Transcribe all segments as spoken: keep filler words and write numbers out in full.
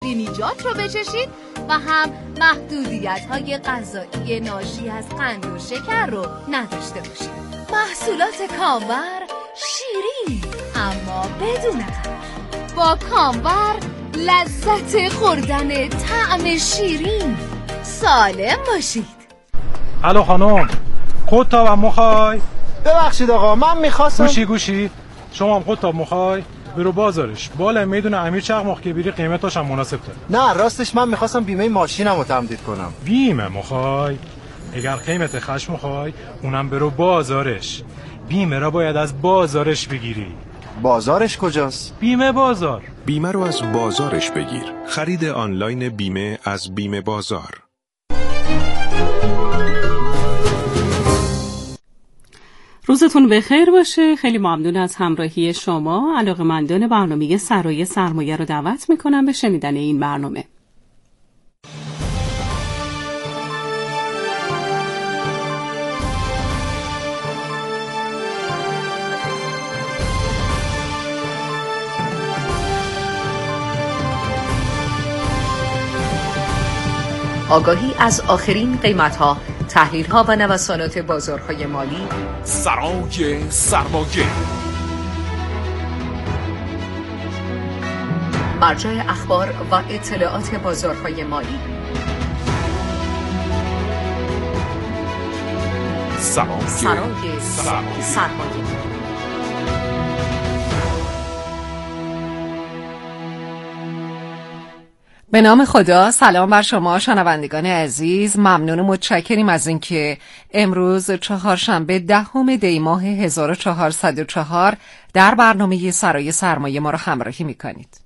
سبزیجات رو بچشید و هم محدودیت‌های غذایی ناشی از قند و شکر رو نداشته باشید. محصولات کامبر شیرین اما بدون قند. با کامبر لذت خوردن طعم شیرین. سالم باشید. الو خانم، قطاب هم مخوای؟ ببخشید آقا، من میخواستم. گوشی گوشی شما هم قطاب مخوای؟ برو بازارش بالا میدون امیر چقماق که بیری قیمتاش هم مناسب تره. نه راستش من میخواستم بیمه ماشینم رو تمدید کنم. بیمه مخوای؟ اگر قیمت خشم مخوای اونم برو بازارش. بیمه را باید از بازارش بگیری. بازارش کجاست؟ بیمه بازار. بیمه رو از بازارش بگیر. خرید آنلاین بیمه از بیمه بازار. روزتون بخیر باشه. خیلی ممنون از همراهی شما. علاقه‌مندان برنامه سرای سرمایه رو دعوت میکنم به شنیدن این برنامه. آگاهی از آخرین قیمت‌ها، تحلیل‌ها و نوسانات بازارهای مالی. سرای سرمایه، مرجع اخبار و اطلاعات بازارهای مالی. سرای سرای سرمایه. سرمایه. به نام خدا. سلام بر شما شنوندگان عزیز. ممنون و متشکریم از اینکه امروز چهارشنبه دهم دی ماه هزار و چهارصد و چهار در برنامه سرای سرمایه ما را همراهی می‌کنید.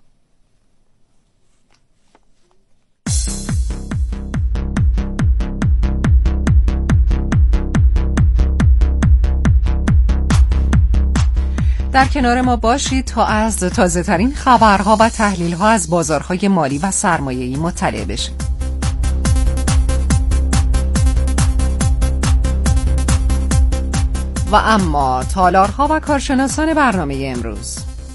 در کنار ما باشید تا از تازه ترین خبرها و تحلیلها از بازارهای مالی و سرمایه‌ای مطلع بشید. و اما تالارها و کارشناسان برنامه امروز.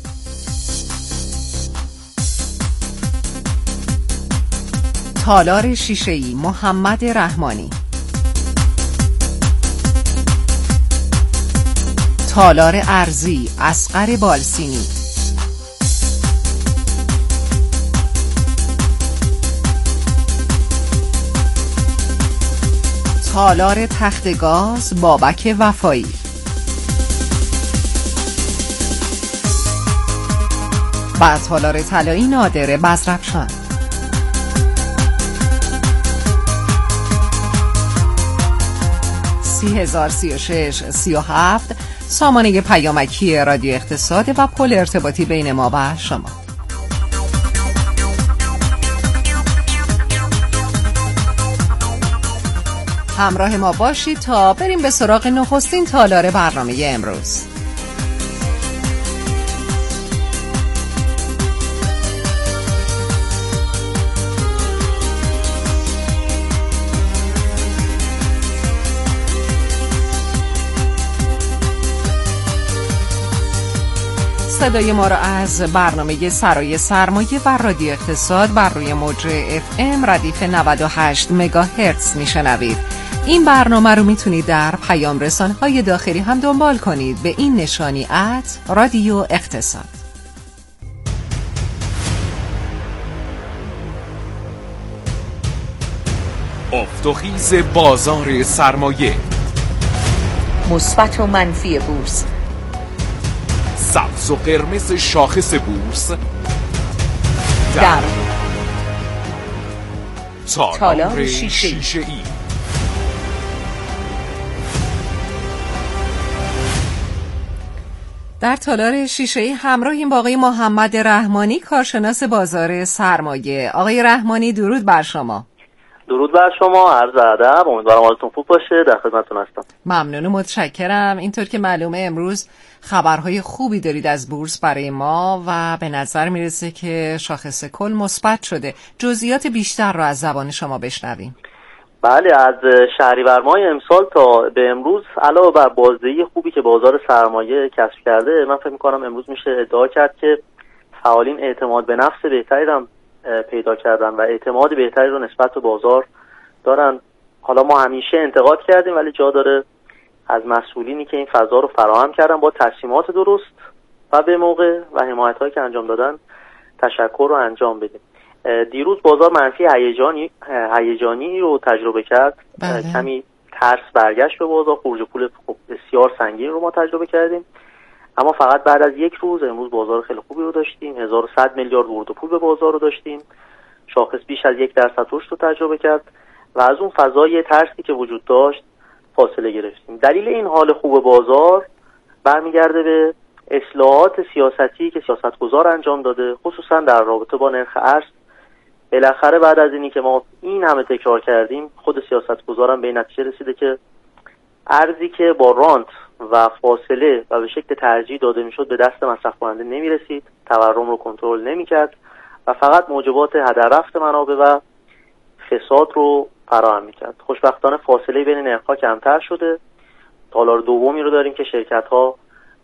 تالار شیشه‌ای محمد رحمانی، تالار ارزی اصغر بالسینی، تالار تختگاز بابک وفایی، و تالار طلایی نادر بزرفشان. سی هزار سی و شش سی و هفت سامانه پیامکی رادیو اقتصاد و پل ارتباطی بین ما و شما. همراه ما باشید تا بریم به سراغ نخستین تالار برنامه امروز. صدای ما را از برنامه سرای سرمایه و رادیو اقتصاد بر روی موج اف ام ردیف نود و هشت مگاهرتز میشنوید. این برنامه رو میتونید در پیام رسانه‌های داخلی هم دنبال کنید به این نشانی ات رادیو اقتصاد. افت و خیز بازار سرمایه، مثبت و منفی بورس، سبز و قرمز شاخص بورس در, در تالار, تالار شیشه ای. شیشه ای. در تالار شیشه‌ای همراهیم با آقای محمد رحمانی، کارشناس بازار سرمایه. آقای رحمانی درود بر شما. درود بر شما، عرض ادب، امیدوارم حالتون خوب باشه. در خدمتتون هستم. ممنون و متشکرم. اینطور که معلومه امروز خبرهای خوبی دارید از بورس برای ما و به نظر میرسه که شاخص کل مثبت شده. جزئیات بیشتر رو از زبان شما بشنویم. بله، از شهریور ماه امسال تا به امروز علاوه بر بازدهی خوبی که بازار سرمایه کسب کرده، من فکر می‌کنم امروز میشه ادعا کرد که فعالین اعتماد به نفس بهتری هم پیدا کردن و اعتماد بهتری رو نسبت به بازار دارن. حالا ما همیشه انتقاد کردیم ولی جا داره از مسئولینی که این فضا رو فراهم کردن با تصمیمات درست و به موقع و حمایت‌هایی که انجام دادن تشکر رو انجام بدیم. دیروز بازار منفی هیجانی هیجانی رو تجربه کرد. بله. کمی ترس برگشت به بازار، خروج پول بسیار سنگین رو ما تجربه کردیم، اما فقط بعد از یک روز امروز بازار خیلی خوبی رو داشتیم. هزار و صد میلیارد ورود پول به بازار رو داشتیم. شاخص بیش از یک درصد رشد رو تجربه کرد و از اون فضای ترسی که وجود داشت فاصله گرفتیم. دلیل این حال خوب بازار برمیگرده به اصلاحات سیاستی که سیاستگزار انجام داده، خصوصا در رابطه با نرخ ارز. بالاخره بعد از اینی که ما این همه تکرار کردیم، خود سیاستگزارم به این نتیجه رسیده که ارزی که با رانت و فاصله و به شکل ترجیح داده میشد به دست مصرف کننده نمیرسید، تورم رو کنترل نمیکرد و فقط موجبات هدر رفت منابع و فساد رو فراهم میکرد. خوشبختانه فاصله بین نرخ‌ها کمتر شده. تالار دومی رو داریم که شرکت‌ها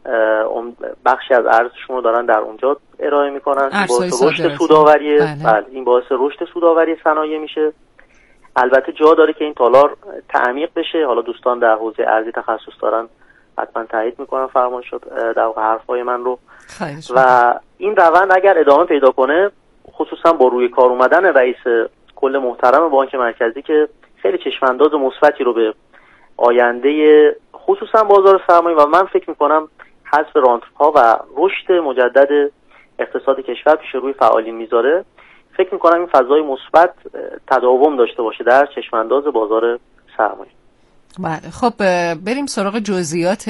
بخشی از ارزششون رو دارن در اونجا ارائه میکنن. باعث رشد سودآوری بله این باعث رشد سودآوری صنایع میشه. البته جا داره که این تالار تعمیق بشه. حالا دوستان در حوزه ارزی تخصص دارن حتما تایید میکنن فرمایشات در واقع حرفای من رو. و این روند اگر ادامه پیدا کنه، خصوصا با روی کار اومدن رئیس کل محترم بانک مرکزی که خیلی چشمانداز مثبتی رو به آینده خصوصا بازار سرمایه و من فکر میکنم حذف رانت‌ها و رشد مجدد اقتصاد کشور پیش روی فعالین میذاره، فکر میکنم این فضای مثبت تداوم داشته باشه در چشمانداز بازار سرمایه. بله، خب بریم سراغ جزئیات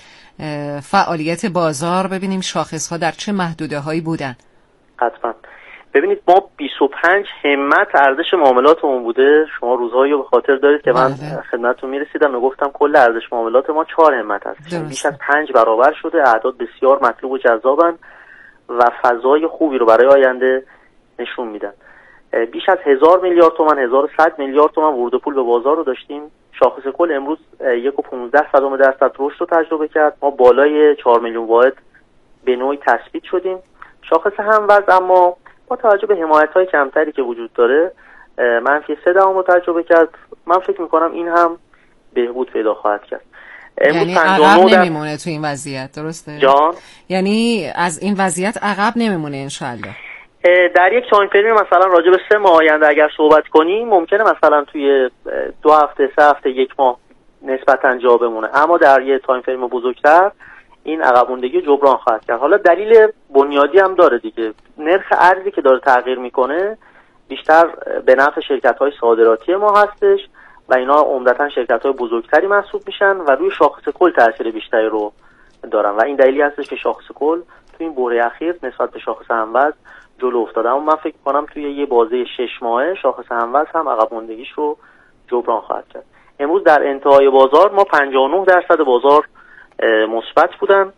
فعالیت بازار، ببینیم شاخص‌ها در چه محدوده‌هایی بودن. حتما. ببینید ما بیست و پنج همت ارزش معاملاتمون بوده. شما روزهایی رو به خاطر دارید که من بله. خدمتتون میرسیدم میگفتم کل ارزش معاملات ما چهار همت هست. بیش از پنج برابر شده. اعداد بسیار مطلوب و جذابن و فضای خوبی رو برای آینده نشون میدن. بیش از هزار میلیارد تومان، هزار و صد میلیارد تومان ورود پول به بازار رو داشتیم. شاخص کل امروز یک و پانزده صدم درصد رشد رو تجربه کرد. ما بالای چهار میلیون واحد به نوعی تثبیت شدیم. شاخص هموزن اما با توجه به حمایت‌های کمتری که وجود داره منفی سه دهم رو تجربه کرد. من فکر می‌کنم این هم بهبود پیدا خواهد کرد. یعنی عقب نمیمونه تو این وضعیت، درسته؟ جان؟ یعنی از این وضعیت عقب نمیمونه انشالله. در یک تایم فریم مثلا راجع به سه ماه آینده اگر صحبت کنیم ممکنه مثلا توی دو هفته سه هفته یک ماه نسبتاً جا بمونه، اما در یک تایم فریم بزرگتر این عقب موندگی جبران خواهد کرد. حالا دلیل بنیادی هم داره دیگه. نرخ ارزی که داره تغییر میکنه بیشتر به نفع شرکت‌های صادراتی ما هستش و اینا عمدتاً شرکت‌های بزرگتری محسوب میشن و روی شاخص کل تاثیر بیشتری رو دارن و این دلیلی هستش که شاخص کل تو این بحران اخیر نسبت به شاخص هموز جلو افتاده. اما من فکر کنم توی یه بازه شش ماهه شاخص هموز هم عقب موندگیش رو جبران خواهد کرد. امروز در انتهای بازار ما پنجاه و نه درصد بازار مثبت بودن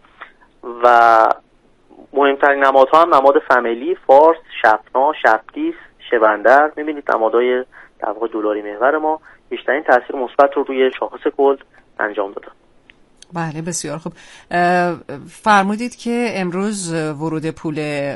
و مهمترین نمادها هم نماد فامیلی، فارس، شپنا، شپتیس، شبندر. میبینید نمادهای در واقع دلاری محور ما بیشترین تاثیر مثبت رو روی شاخص کل انجام دادن. بله بسیار خوب. فرمودید که امروز ورود پول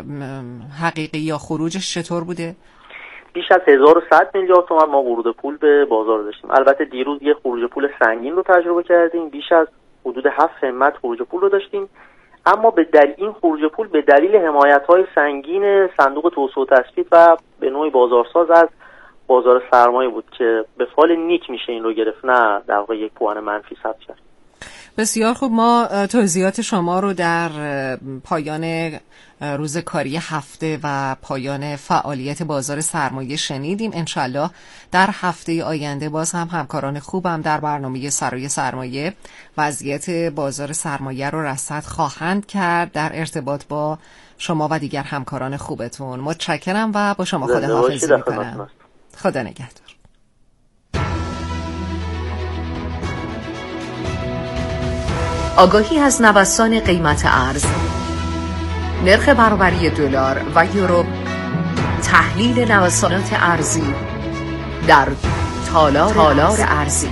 حقیقی یا خروجش چطور بوده؟ بیش از هزار و صد میلیارد تومان ما ورود پول به بازار داشتیم. البته دیروز یه خروج پول سنگین رو تجربه کردیم. بیش از حدود هفت همت خروج پول رو داشتیم، اما به دلیل این خروج پول به دلیل حمایت‌های سنگین صندوق توسعه و تثبیت و به نوعی بازارساز از بازار سرمایه بود که به فال نیک میشه این رو گرفت، نه در واقع یک پوان منفی ثبت کرد. بسیار خوب. ما توضیحات شما رو در پایان روز کاری هفته و پایان فعالیت بازار سرمایه شنیدیم. انشالله در هفته آینده باز هم همکاران خوبم در برنامه سرای سرمایه وضعیت بازار سرمایه رو رصد خواهند کرد در ارتباط با شما و دیگر همکاران خوبتون. متشکرم و با شما خداحافظی میکنم. خدا نگهدار. آگاهی از نوسان قیمت ارز، نرخ برابری دلار و یورو، تحلیل نوسانات ارزی در تالار, تالار ارزی.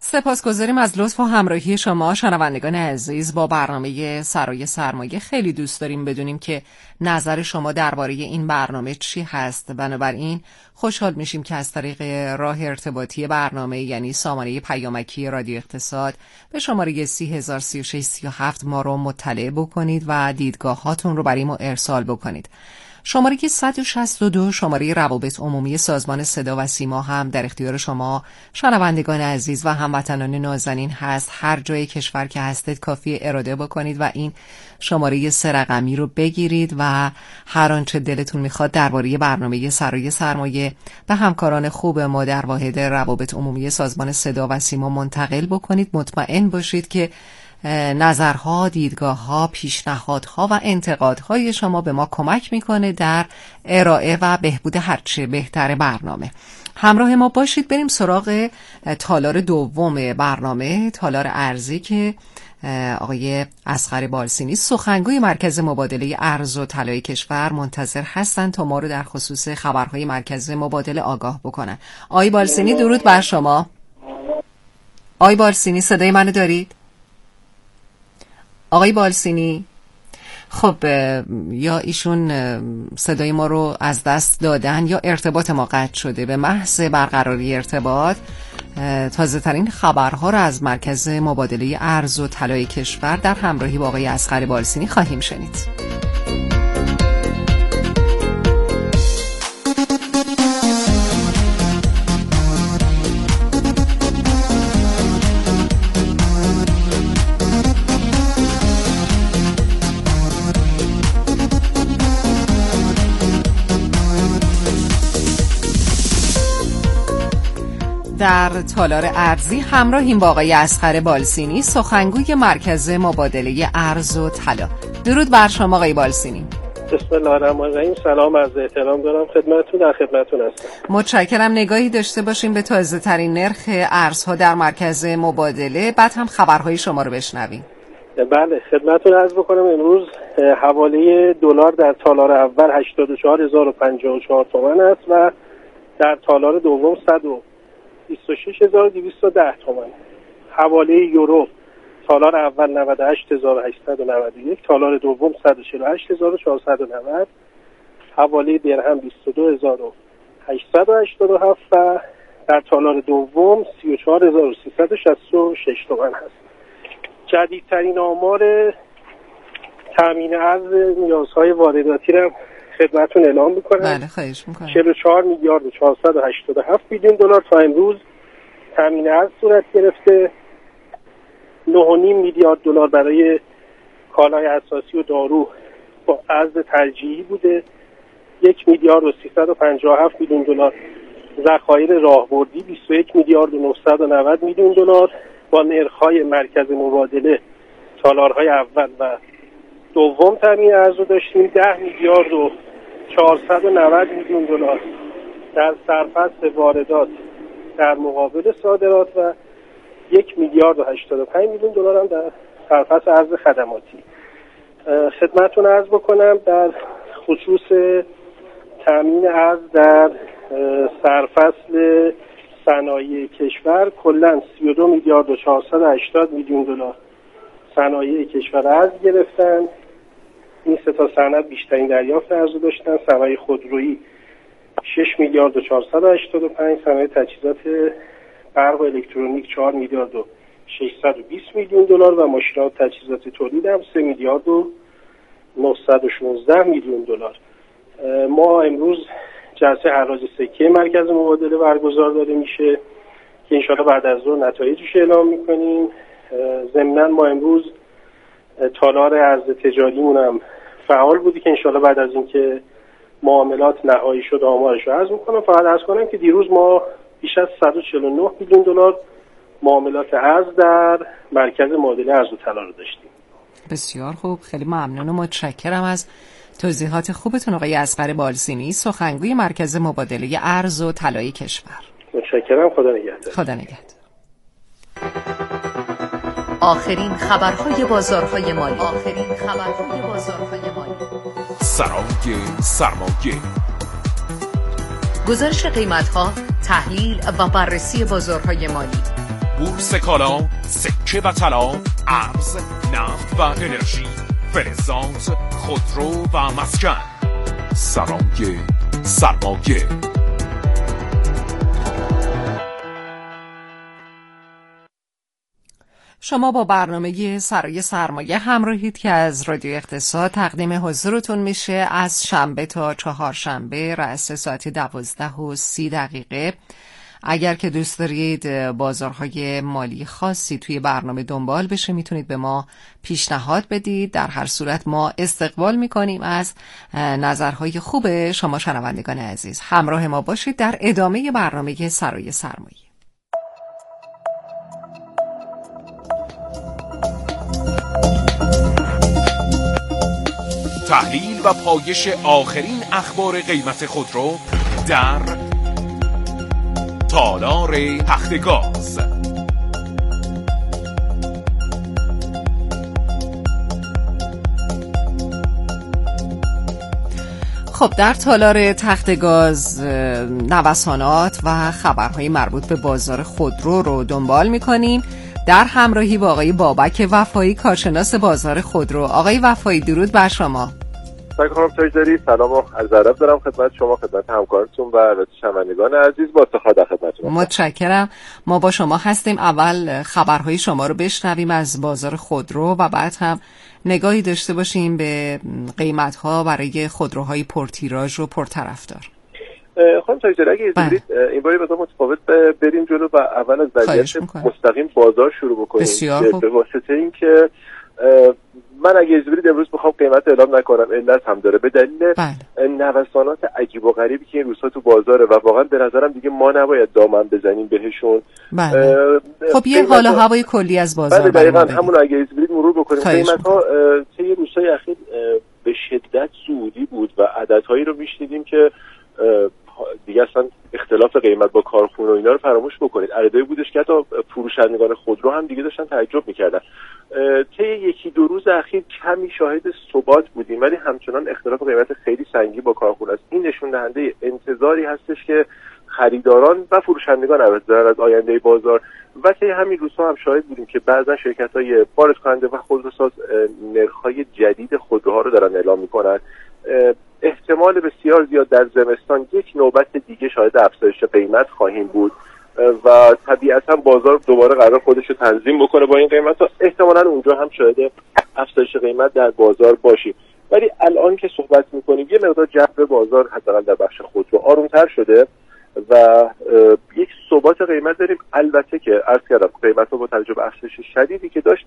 سپاسگزاریم از لطف و همراهی شما شنوندگان عزیز با برنامه سرای سرمایه. خیلی دوست داریم بدونیم که نظر شما درباره این برنامه چی هست. بنابراین خوشحال میشیم که از طریق راه ارتباطی برنامه یعنی سامانه پیامکی رادیو اقتصاد به شماره سی هزار سی و شش سی و هفت ما رو مطلع بکنید و دیدگاهاتون رو برای ما ارسال بکنید. شماره که صد و شصت و دو شماره روابط عمومی سازمان صدا و سیما هم در اختیار شما شنوندگان عزیز و هموطنان نازنین هست. هر جای کشور که هستید کافی اراده بکنید و این شماره سه رقمی رو بگیرید و هر آنچه دلتون میخواد درباره برنامه سرای سرمایه به همکاران خوب ما در واحد روابط عمومی سازمان صدا و سیما منتقل بکنید. مطمئن باشید که نظرها، دیدگاهها، پیشنهادها و انتقادهای شما به ما کمک میکنه در ارائه و بهبود هرچه بهتر برنامه. همراه ما باشید. بریم سراغ تالار دوم برنامه، تالار ارزی که آقای اصغر بالسینی سخنگوی مرکز مبادله ارز و طلای کشور منتظر هستن تا ما رو در خصوص خبرهای مرکز مبادله آگاه بکنن. آقای بالسینی درود بر شما. آقای بالسینی صدای منو دارید؟ آقای بالسینی، خب یا ایشون صدای ما رو از دست دادن یا ارتباط ما قطع شده. به محض برقراری ارتباط تازه ترین خبرها رو از مرکز مبادله ارز و طلای کشور در همراهی با آقای اصغر بالسینی خواهیم شنید. در تالار ارزی همراهیم با آقای اصغر بالسینی سخنگوی مرکز مبادله ارز و طلا. درود بر شما آقای بالسینی. بسم الله الرحمن الرحیم. سلام، عرض احترام دارم خدمتتون، در خدمتتون هستم. متشکرم. نگاهی داشته باشیم به تازه ترین نرخ ارزها در مرکز مبادله، بعد هم خبرهای شما رو بشنویم. بله خدمتتون عرض بکنم امروز حواله دلار در تالار اول هشتاد و چهار هزار و پنجاه و چهار تومان است و در تالار دوم صد و بیست و شش هزار و دویست و ده تومان. حواله یورو تالار اول نود و هشت هزار و هشتصد و نود و یک، تالار دوم صد و چهل و هشت هزار و چهارصد و نود، حواله درهم بیست و دو هزار و هشتصد و هشتاد و هفت و در تالار دوم سی و چهار هزار و سیصد و شصت و شش تومان هست. جدیدترین آمار تامین ارز نیازهای وارداتی را خدمتتون اعلام می‌کنم. بله خواهش می‌کنم. چهل و چهار میلیارد و چهارصد و هشتاد و هفت میلیون دلار تا امروز تامین ارز صورت گرفته. نه و نیم میلیارد دلار برای کالای اساسی و دارو با ارز ترجیحی بوده. یک میلیارد و سیصد و پنجاه و هفت میلیون دلار ذخایر راهبردی، بیست و یک میلیارد و نهصد و نود میلیون دلار با نرخ‌های مرکز مبادله تالارهای اول و دوم تامین ارز رو داشتیم. ده میلیارد و چهارصد و نود میلیون دلار در سرفصل واردات در مقابل صادرات و یک میلیارد و هشتاد و پنج میلیون دلار هم در سرفصل ارز خدماتی. خدمتتون عرض بکنم در خصوص تامین ارز در سرفصل صنایع کشور کلاً سی و دو میلیارد و چهارصد و هشتاد میلیون دلار صنایع کشور ارز گرفتن. این سه تا صنعت بیشترین دریافت ارز داشتن. صنایع خودرویی شش میلیارد و چهارصد و هشتاد و پنج، صنایع تجهیزات برق و الکترونیک چهار میلیارد و ششصد و بیست میلیون دلار و ماشین‌ها و تجهیزات تولید هم سه میلیارد و نهصد و شانزده میلیون دلار. ما امروز جلسه حراج سکه مرکز مبادله برگزار داره میشه که انشاءالله بعد از ظهر نتایجش اعلام میکنیم. ضمناً ما امروز تالار ارز تجاریمون هم فعال بودی که انشاءالله بعد از اینکه معاملات نهایی شد آمارش رو عرض میکنم. فقط عرض کنم که دیروز ما بیش از صد و چهل و نه میلیون دلار معاملات ارز در مرکز مبادله ارز و طلا رو داشتیم. بسیار خوب، خیلی ممنون و متشکرم از توضیحات خوبتون آقای اصغر بالسینی سخنگوی مرکز مبادله ارز و طلای کشور. متشکرم. خدا نگهدار. خدا نگهدار. آخرین خبرهای بازارهای مالی. آخرین خبرهای بازارهای مالی. سرای سرمایه. گزارش قیمت‌ها، تحلیل و بررسی بازارهای مالی. بورس کالا، سکه و طلا، ارز، نفت و انرژی، فلزات، خودرو و مسکن. سرای سرمایه. شما با برنامه سرای سرمایه همراهید که از رادیو اقتصاد تقدیم حضورتون میشه از شنبه تا چهارشنبه رأس ساعت دوازده و سی دقیقه. اگر که دوست دارید بازارهای مالی خاصی توی برنامه دنبال بشه میتونید به ما پیشنهاد بدید. در هر صورت ما استقبال میکنیم از نظرهای خوب شما شنوندگان عزیز. همراه ما باشید در ادامه برنامه سرای سرمایه. تحلیل و پایش آخرین اخبار قیمت خودرو در تالار تخت گاز. خب در تالار تخت گاز نوسانات و خبرهای مربوط به بازار خودرو رو دنبال می‌کنیم در همراهی با آقای بابک وفایی، کارشناس بازار خودرو. آقای وفایی درود بر شما. سلام خانم تاجداری، سلام و عرض ادب دارم خدمت شما، خدمت همکارتون و شنوندگان عزیز. با افتخار در خدمتتون. متشکرم. ما با شما هستیم. اول خبرهای شما رو بشنویم از بازار خودرو و بعد هم نگاهی داشته باشیم به قیمت‌ها برای خودروهای پرتیراژ و پرطرفدار. خانم تاجداری اگه اجازه بدید این باری مثلا متفاوت بریم جلو و اول از وضعیت مستقیم بازار شروع بکنیم. بسیار خوب. به واسطه اینکه من اگه اجازه بدید امروز بخوام قیمت اعلام نکنم، علت هم داره، به دلیل نوسانات عجیب و غریبی که این روزها تو بازاره و واقعا به نظرم دیگه ما نباید دامن بزنیم بهشون. بله. خب یه حال و هوای کلی از بازار. بله دقیقاً همون اگه اجازه بدید مرور بکنیم. قیمت‌ها طی روزهای اخیر به شدت صعودی بود و عددهایی رو میشنیدیم که دیگه اصلا اختلاف قیمت با کارخونه و اینا رو فراموش بکنید. عددی بودش که حتی فروشندگان خودرو هم دیگه داشتن تعجب میکردن. طی یکی دو روز اخیر کمی شاهد ثبات بودیم ولی همچنان اختلاف قیمت خیلی سنگین با کارخونه است. این نشون دهنده انتظاری هستش که خریداران و فروشندگان از آینده بازار و طی همین روزها هم شاهد بودیم که بعضا شرکت‌های وارد کننده و خودروساز نرخ‌های جدید خودروها رو دارن اعلام میکنن. احتمال بسیار زیاد در زمستان یک نوبت دیگه شاهد افزایش قیمت خواهیم بود و طبیعتا بازار دوباره قرار خودش رو تنظیم بکنه با این قیمت ها. احتمالا اونجا هم شاهد افزایش قیمت در بازار باشیم. ولی الان که صحبت میکنیم یه مقدار جو بازار حداقل در بخش خودرو آرومتر شده و یک ثبات قیمت داریم. البته که عرض کردم قیمت ها با توجه به افزایش شدیدی که داشت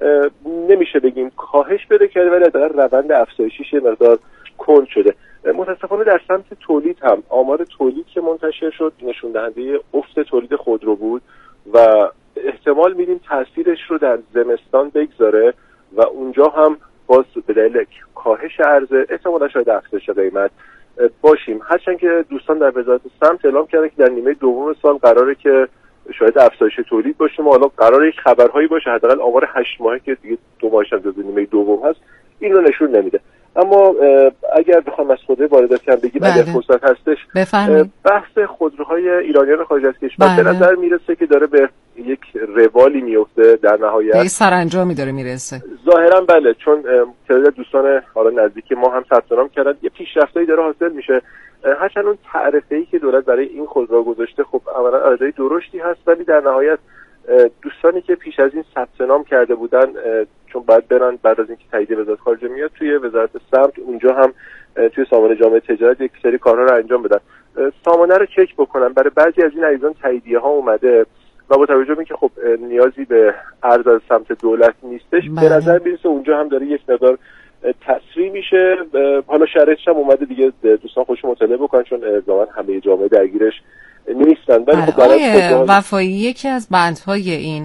نمیشه بگیم کاهش پیدا کرده ولی حداقل روند افزایشیش مقدار کند شده. متاسفانه در سمت تولید هم آمار تولید که منتشر شد نشون دهنده افت تولید خودرو بود و احتمال میدیم تاثیرش رو در زمستان بگذاره و اونجا هم باز به دلیل کاهش عرضه احتمالا شاید افزایش قیمت باشیم. هرچند که دوستان در وزارت سمت اعلام کردن که در نیمه دوم سال قراره که شاید افزایش تولید باشیم و حالا قراره یک خبرهایی باشه. حداقل آمار هشت ماهه که دیگه دو ماهش هم جزو نیمه دوم هست این رو نشون نمیده. اما اگر بخوام از خودروی واردات کم بگیم اگر فرصت هستش بفرمایید. بحث خودروهای ایرانیان خارج از کشور به نظر میرسه که داره به یک روالی میفته در نهایت. به سرانجامی داره میرسه. ظاهرا بله، چون تعداد دوستان حالا نزدیک ما هم ثبت نام کردن یه پیشرفتایی داره حاصل میشه. هرچند اون تعرفه‌ای که دولت برای این خودرو گذاشته خب اولا عددی درشتی هست ولی در نهایت دوستانی که پیش از این ثبت نام کرده بودن چون بعد برن بعد از اینکه تایید وزارت خارجه میاد توی وزارت سمت اونجا هم توی سامانه جامعه تجارت یک سری کارها رو انجام بدن. سامانه رو چک بکنن. برای بعضی از این عزیزان تاییدیه ها اومده و با توجه به اینکه خب نیازی به ارز از سمت دولت نیستش به نظر میرسه اونجا هم داره یک مقدار تسریع میشه. حالا شرایطش هم اومده دیگه دوستان خودشون مطالعه بکنن چون الزاما همه جامعه درگیرش نیستن. ولی خب برای وفایی یکی از بندهای این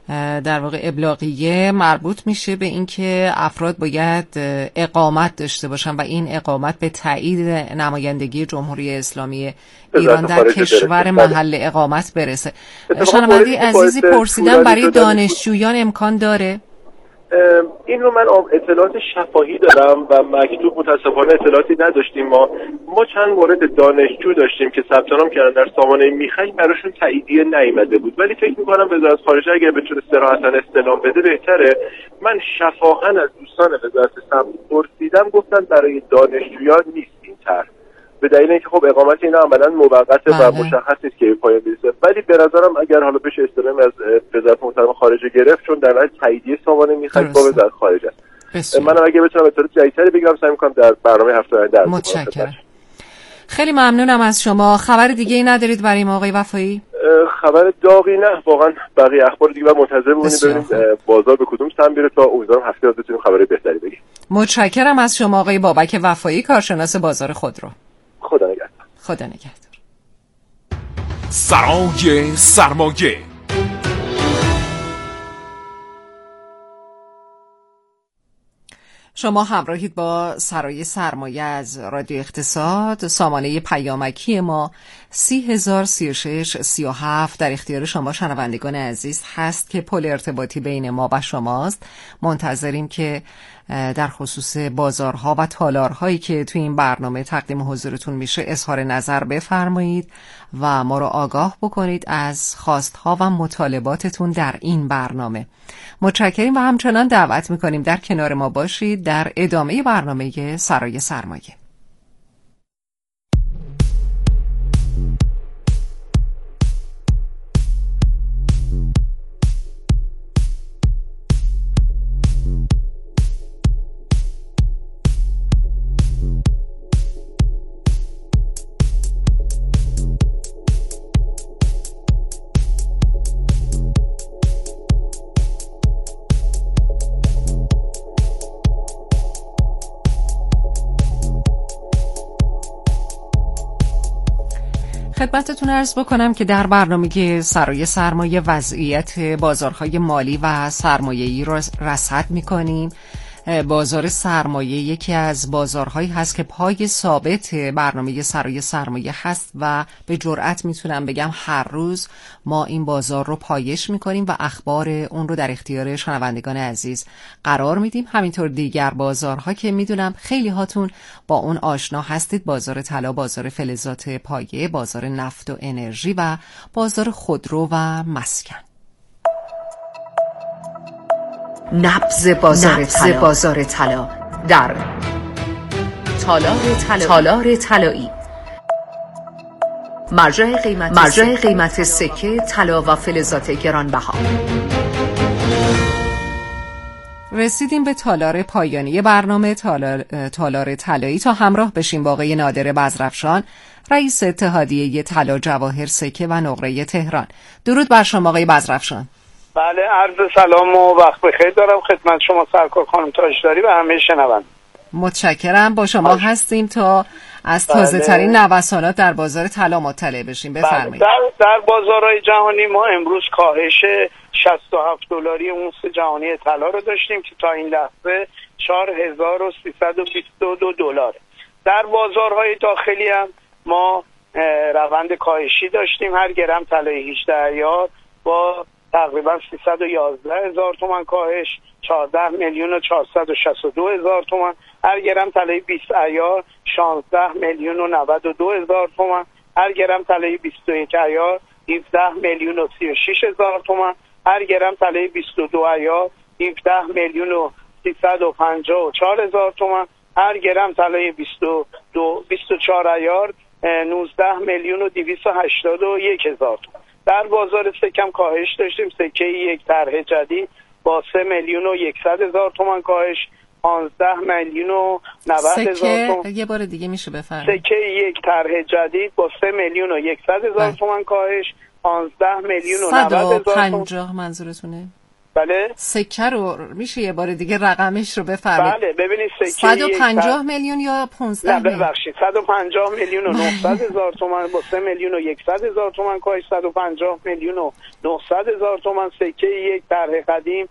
در واقع ابلاغیه مربوط میشه به اینکه افراد باید اقامت داشته باشن و این اقامت به تایید نمایندگی جمهوری اسلامی ایران در کشور محل اقامت برسه. شنونده عزیزی پرسیدن برای دانشجویان امکان داره؟ این رو من اطلاعات شفاهی دارم و مکتوب متاسفانه اطلاعاتی نداشتیم. ما ما چند مورد دانشجو داشتیم که ثبت نام کردن در سامانه میخک، براشون تاییدیه نیامده بود، ولی فکر میکنم وزارت خارجه اگر بتونه صراحتا استعلام بده بهتره. من شفاهاً از دوستان وزارت سمت پرسیدم، گفتن برای دانشجویان نیست این طرح، به دلیل اینکه خب اقامت اینا عملاً موقته و مشخص نیست که پایان میرسه. ولی به نظرم اگر حالا بشه استعلامی از وزارت محترم خارجه گرفت، چون در نهایت تاییدیه سامانه میخک با وزارت خارجه است. منم اگه بتونم اطلاعات جدیدتری بگم سعی می‌کنم در برنامه هفته آینده در متشکرم. خیلی ممنونم از شما. خبر دیگه ای ندارید برای ما آقای وفایی؟ خبر داغی نه، واقعا بقیه اخبار دیگه بعد منتظر بمونیم ببینیم بازار به کدوم سمت میره تا امیدوارم هفته بعد بتونیم خبر بهتری بگیم. متشکرم از شما آقای بابک وفایی، کارشناس بازار خودرو. خدا نگهدار. خدا نگهدار. سرای سرمایه. شما همراهید با سرای سرمایه از رادیو اقتصاد. سامانه پیامکی ما سی هزار سی و شش سی و هفت در اختیار شما شنوندگان عزیز هست که پل ارتباطی بین ما و شماست. منتظریم که در خصوص بازارها و تالارهایی که توی این برنامه تقدیم حضورتون میشه اظهار نظر بفرمایید و ما رو آگاه بکنید از خواستها و مطالباتتون در این برنامه. متشکریم و همچنان دعوت میکنیم در کنار ما باشید در ادامه برنامه سرای سرمایه. خدمتتون عرض بکنم که در برنامه سرای سرمایه وضعیت بازارهای مالی و سرمایه‌ای را رصد می‌کنیم. بازار سرمایه یکی از بازارهایی هست که پای ثابت برنامه سرای سرمایه هست و به جرئت میتونم بگم هر روز ما این بازار رو پایش میکنیم و اخبار اون رو در اختیار شنوندگان عزیز قرار میدیم. همینطور دیگر بازارها که میدونم خیلی هاتون با اون آشنا هستید، بازار طلا، بازار فلزات پایه، بازار نفت و انرژی و بازار خودرو و مسکن. نبض بازار طلا. بازار طلا در تالار طلا. تالار طلایی. مرجع قیمت مرجع قیمت سکه، طلا و فلزات گرانبها. رسیدیم به تالار پایانی برنامه تالار تالار طلایی. تا همراه بشیم با آقای نادر بزرفشان، رئیس اتحادیه طلا، جواهر، سکه و نقره تهران. درود بر شما آقای بزرفشان. بله، عرض سلام و وقت بخیر دارم خدمت شما سرکار خانم تاجداری و همه شنوندگان. متشکرم. با شما باش. هستیم تا از تازه بله. ترین نوسانات در بازار طلا مطلع بشیم. بفرمایید. در در بازارهای جهانی ما امروز کاهش شصت و هفت دلاری اونس جهانی طلا رو داشتیم که تا این لحظه چهار هزار و سیصد و بیست و دو دلار. در بازارهای داخلی هم ما روند کاهشی داشتیم. هر گرم طلای هجده ایار با تقریبا سیصد و یازده هزار تومان کاهش، چهارده میلیون و چهارصد و شصت و دو هزار تومان. هر گرم طلای بیست ایار شانزده میلیون و نود و دو هزار تومان. هر گرم طلای بیست و یک ایار هفده میلیون و سی و شش هزار تومان. هر گرم طلای بیست و دو ایار هفده میلیون و سیصد و پنجاه و چهار هزار تومان. هر گرم طلای بیست و دو بیست و چهار ایار نوزده میلیون و دویست و هشتاد و یک هزار تومان. در بازار سکم کاهش داشتیم. سکه یک طرح جدید با سه میلیون و صد هزار تومان کاهش، پانزده میلیون و نود هزار تومان. یه بار دیگه میشه بفرمایید؟ سکه یک طرح جدید با سه میلیون و صد هزار تومان کاهش، پانزده میلیون و نود هزار تومان. صد و پنجاه منظورتونه؟ بله. سکه رو میشه یه بار دیگه رقمش رو بفرمایید؟ بله ببینید سکه صد و پنجاه میلیون یا پانزده میلیون؟ نه ببخشید صد و پنجاه میلیون و نهصد هزار تومان با سه میلیون و صد هزار تومان کاهش، صد و پنجاه میلیون و نهصد هزار تومان. سکه یک طرح قدیم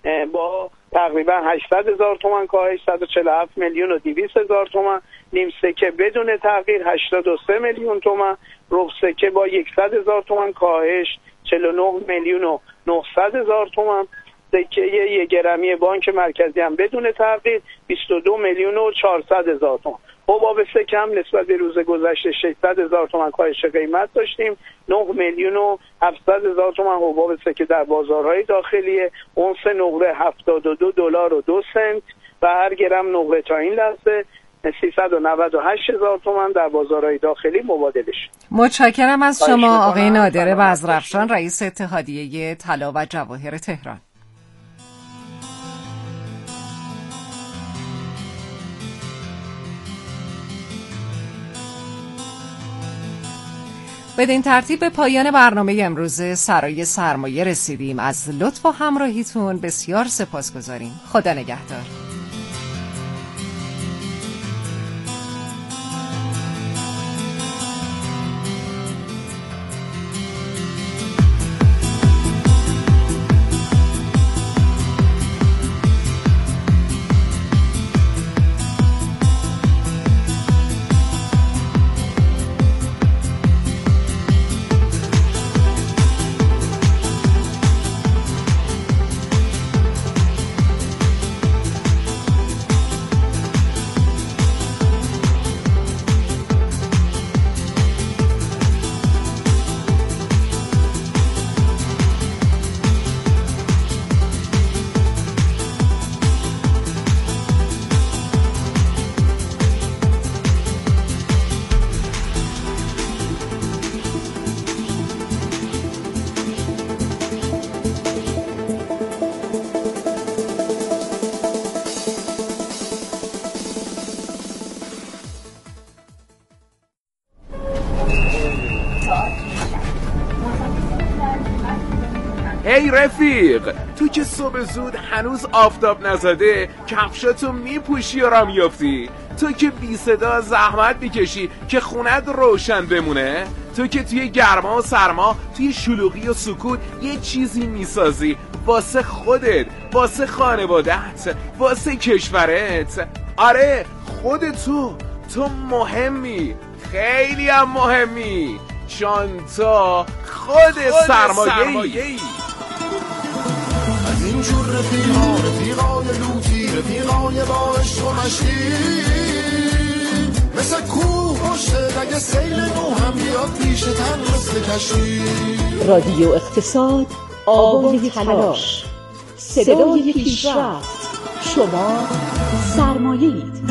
با تقریبا هشتصد هزار تومان کاهش، صد و چهل و هفت میلیون و دویست هزار تومان. نیم سکه بدون تغییر هشتاد و سه میلیون تومان. ربع سکه با صد هزار تومان کاهش، چهل و نه میلیون و نهصد هزار تومان. سکه یک گرمی بانک مرکزی هم بدون تغییر بیست و دو میلیون و چهارصد هزار تومان. حباب سکه هم نسبت به روز گذشته ششصد هزار تومان کاهش قیمت داشتیم. نه میلیون و هفتصد هزار تومان حباب سکه در بازارهای داخلی. اونس نقره هفتاد و دو دلار و دو سنت و هر گرم نقره تا این لحظه سیصد و نود و هشت هزار تومان در بازارهای داخلی مبادله شد. متشکرم از شما آقای نادر بزرافشان، رئیس اتحادیه طلا و جواهر تهران. بدین ترتیب به پایان برنامه امروز سرای سرمایه رسیدیم. از لطف و همراهیتون بسیار سپاسگزاریم. خدا نگهدار. ای رفیق، تو که صبح زود هنوز آفتاب نزده کفشاتو میپوشی و را میافتی؟ تو که بی صدا زحمت میکشی که خونت روشن بمونه؟ تو که توی گرما و سرما، توی شلوغی و سکوت یه چیزی میسازی واسه خودت، واسه خانواده‌ت، واسه کشورت. آره خود تو تو مهمی، خیلی هم مهمی، چون تو خود, خود سرمایه‌ای. از اینجور رفیقا، رفیقای لوتی، رفیقای با عشق و مشتی، مثل کوه پشت اگه سیل نو هم بیاد پیش تن مثل کشتی. رادیو اقتصاد، آوای تلاش، صدای پیشرفت. شما سرمایه اید.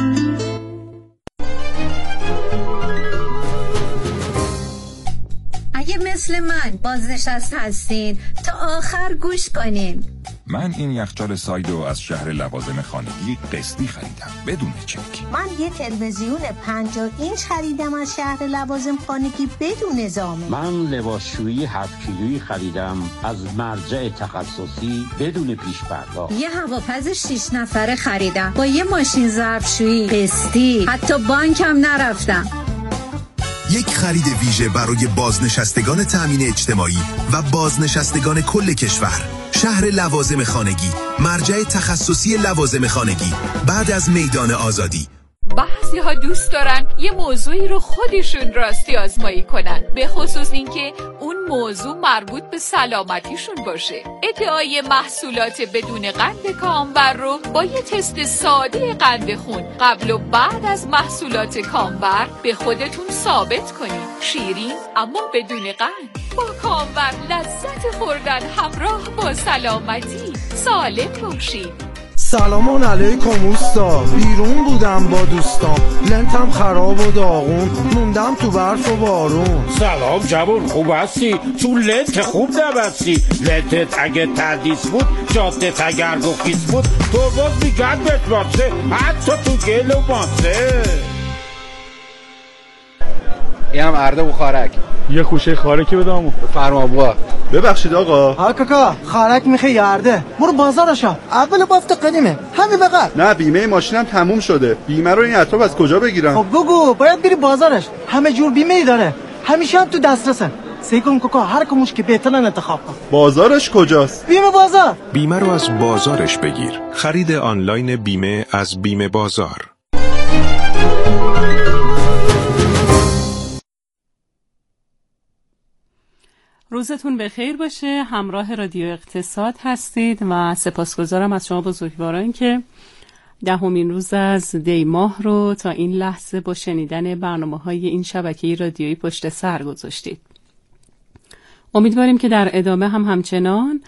اگه مثل من بازنشسته هستین تا آخر گوش کنین. من این یخچال سایدو از شهر لوازم خانگی قسطی خریدم بدون چک. من یه تلویزیون پنجاه اینچ خریدم از شهر لوازم خانگی بدون زامن. من لباسشویی هفت کیلویی خریدم از مرجع تخصصی بدون پیش پرداخت. یه هواپز شش نفره خریدم با یه ماشین ظرفشویی قسطی، حتی بانکم نرفتم. یک خرید ویژه برای بازنشستگان تأمین اجتماعی و بازنشستگان کل کشور. شهر لوازم خانگی، مرجع تخصصی لوازم خانگی، بعد از میدان آزادی. بعضی ها دوست دارن یه موضوعی رو خودشون راستی آزمایی کنن، به خصوص اینکه اون موضوع مربوط به سلامتیشون باشه. ادعای محصولات بدون قند کامبر رو با یه تست ساده قند خون قبل و بعد از محصولات کامبر به خودتون ثابت کنید. شیرین اما بدون قند، با کامبر لذت خوردن همراه با سلامتی. سالم باشید. سلام علیکم اوستا، بیرون بودم با دوستام، لنتم خراب و داغون، موندم تو برف و بارون. سلام جوون، خوب هستی؟ تو لنت خوب نبستی. لنتت اگه تردیس بود، جادت اگر گفیس بود، تو باز میگرد بهت باسه، حتی تو گل و ماسه. این هم ارده و خارک. یه خوشه خارکی بدامو. فرما بوا. ببخشید آقا. ها کاکا، خارک میخه یارده. برو بازارشا. اول بافت قدیمه. همین بغل. نه بیمه ماشینم تموم شده. بیمه رو این اطراف از کجا بگیرم؟ خب بگو، باید بری بازارش. همه جور بیمه ای داره. همیشه هم تو دسترسه. سیکن کوکا هر کموش که بهترن انتخاب کن. بازارش کجاست؟ بیمه بازار. بیمه رو از بازارش بگیر. خرید آنلاین بیمه از بیمه بازار. روزتون بخیر باشه. همراه رادیو اقتصاد هستید و سپاسگزارم از شما بزرگواران که دهمین روز از دی ماه رو تا این لحظه با شنیدن برنامه‌های این شبکه رادیویی پشت سر گذاشتید. امیدواریم که در ادامه هم همچنان